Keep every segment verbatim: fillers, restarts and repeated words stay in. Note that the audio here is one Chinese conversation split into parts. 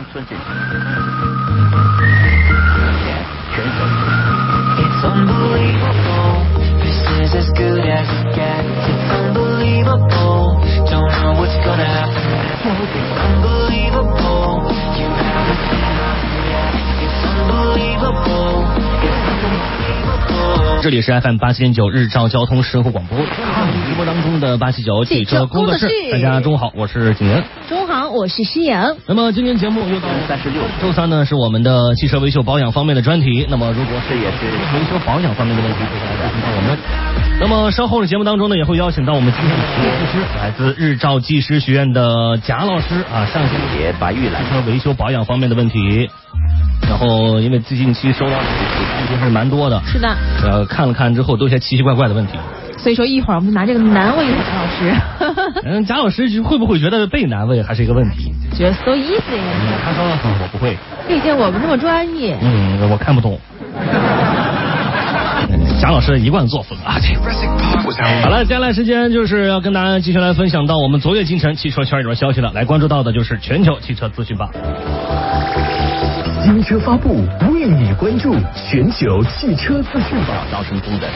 春之全球。It's unbelievable. This is as good as it gets. It's unbelievable. Don't know what's gonna happen. It's unbelievable. You haven't seen nothing yet. It's unbelievable. It's unbelievable. 这里是 F M 八七点九日照交通生活广播，直播当中的八七九汽车工作室。大家中午好，我是景仁。 中午好，我是诗阳。 那么今天节目又到三十六，周三呢是我们的汽车维修保养方面的专题。那么如果是也是维修保养方面的问题，可以来咨询到我们。那么稍后的节目当中呢，也会邀请到我们今天的技师，来自日照技师学院的贾老师啊，上线节白玉兰汽车维修保养方面的问题。然后因为最近期收到的问题还是蛮多的， 是的， 呃，看了看之后都是些奇奇怪怪的问题。 所以说一会儿我们就拿这个难为一下贾老师。 嗯，贾老师会不会觉得被难为还是一个问题？ 觉得 so easy。 他说、嗯、我不会。 毕竟我们这么专业。 嗯，我看不懂。贾老师一贯作风啊。好了，接下来时间就是要跟大家继续来分享到我们昨夜今晨汽车圈里边消息了。来关注到的就是全球汽车资讯吧。 新车发布，为你关注全球汽车资讯吧。 高声中的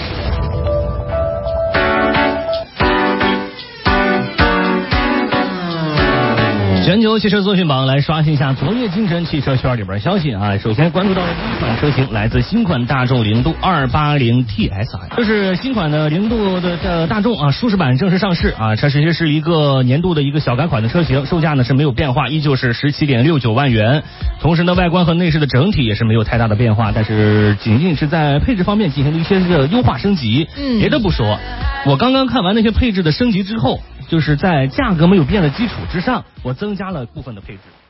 全球汽车资讯榜来刷新一下昨夜今晨汽车圈里边消息啊。首先关注到的第一款车型来自新款大众零度二八零 T S I， 就是新款的零度的的大众啊舒适版正式上市啊。这实是一个年度的一个小改款的车型，售价呢是没有变化，依旧是 十七点六九万元。同时呢，外观和内饰的整体也是没有太大的变化，但是仅仅是在配置方面进行了一些的优化升级。 嗯， 别的不说，我刚刚看完那些配置的升级之后，就是在价格没有变的基础之上，我增加了部分的配置。